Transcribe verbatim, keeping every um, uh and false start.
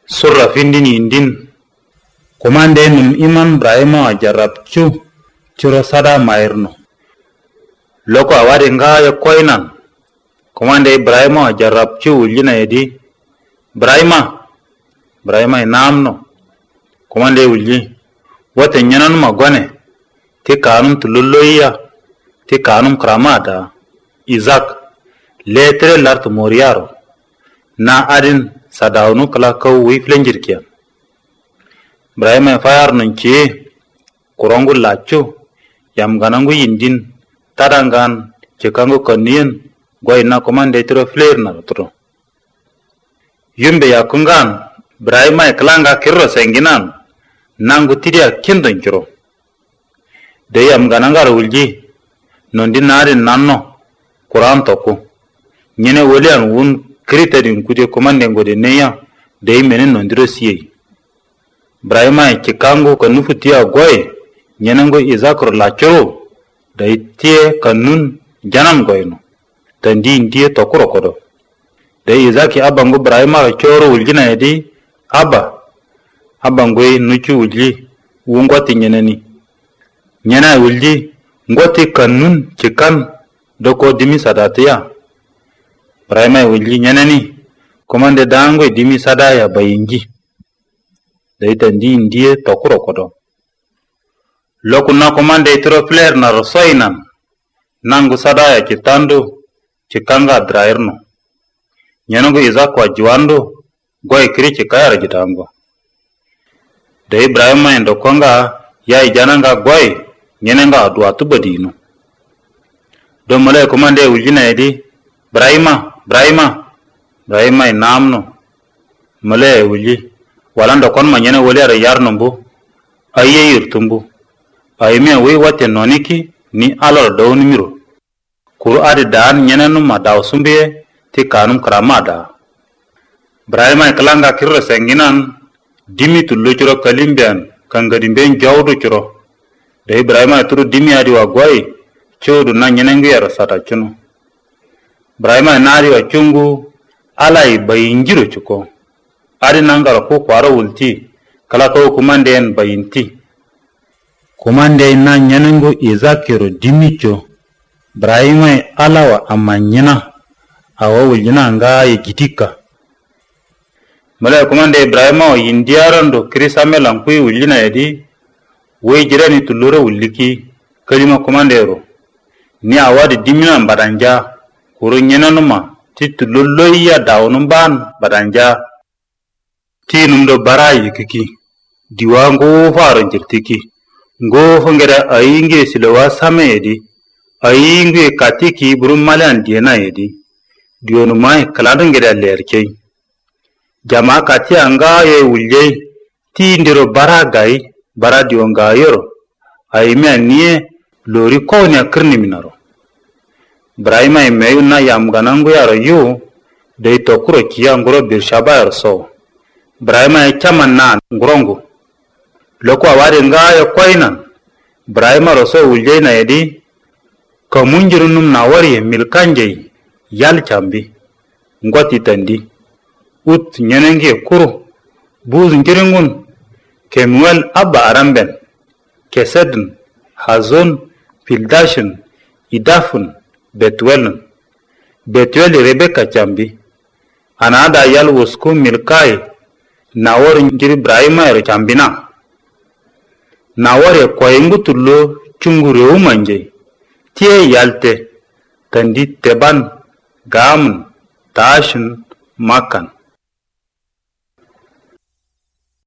surra findini indin komande num iman Ibrahima jarabcu curo sada mairno loko awari nga ya koinan komande Ibrahima jarabcu uljina yedi Ibrahima Ibrahima namno komande ulji wata nyanan magwane ti kanum tululloya ti kanum kramada Isaac letre lart moriaro na adin sadawnu kala kaw wi flenjirkiya Ibrahima fayar nunci kurongul lacu yam ganangu yindin tadangan cekangu koniyen goyna komande tiro fler na tro yumbe yakungan Ibrahima klanga kirro senginan nangu tidia kindon kiro de yam ganangar ulji nondi nari nanno Quran toku nyene wolian wun kritadin kuje komande ngode neya de menen nondiro siye Ibrahima cikangu kanufu tiya goy nyenango Isaac lacho da tie kanun janam goyno tandi ndie tokuro kodo de Isaac abango Ibrahima choro uljina yedi aba abangoy nuchu ulji wungoti nyenani nyena ulji ngoti kanun cikan doko dimi sadatiya Ibrahima ulji nyenani komande dango dimi sadaya bayinji daita ndi ndie tokuro kodo lokuna komande tro fler na rosoinan nangu sadaya kitando cikanga drairno nyenango Isaac wa juando goy kiri cikayar gitango de Ibrahima endo konga ya ijananga goy nyenanga adwa tubadino do male komande uljina yedi Ibrahima Ibrahima Ibrahima namno male ulji walando kon manyene woli ara yarnombu aye yirtumbu ayme we wate noniki ni alor do nimiro kuru ade dan nyenenu madaw sumbe ti kanum kramada Ibrahima klanga kirro senginan dimi tullo curo kalimbian kangadi ben jawdo curo de Ibrahima turu dimi adi wa goy chodu na nyenengu yara sata chuno Ibrahima nari wa chungu alai bayinjiro chuko ari nangara ko kwaro wulti kala ko kumande en bayinti kumande na nyanengo Isaac-ro dimicho Ibrahima alawa amanyina awa wuljina nga yigitika mala kumande Ibrahima o indiarando krisame lankui wuljina yedi we jirani tulure wuliki kalima kumandero ni awadi dimina badanja kuru nyenanuma ti tululloya dawnum ban badanja ti numdo barayi kiki diwa ngo faro jirtiki ngo fongera ayinge silawa same yedi ayinge katiki burum malan diena yedi dionu mai kaladun geda lerkei jama kati anga ye wulje ti ndiro baragai bara dionga yoro ayime nie lori konya kirni minaro Ibrahima meyuna yam ganangu yaro yu de tokuro kiya ngoro birshaba yaro so Ibrahima chaman nan ngorongo loko awari nga ya koinan Ibrahima roso ulje na yedi kamunjirunum na wari milkanje yal chambi ngoti tandi ut nyenenge kuru buz ngiringun Kemuel abba aramben kesedun hazon pildashin idafun betwelun betwel Rebecca chambi anada yal wusku milkai nawar ngir Ibrahima ero chambina nawar koyengu tullo chungure umanje tie yalte tandi teban gamun tashin makan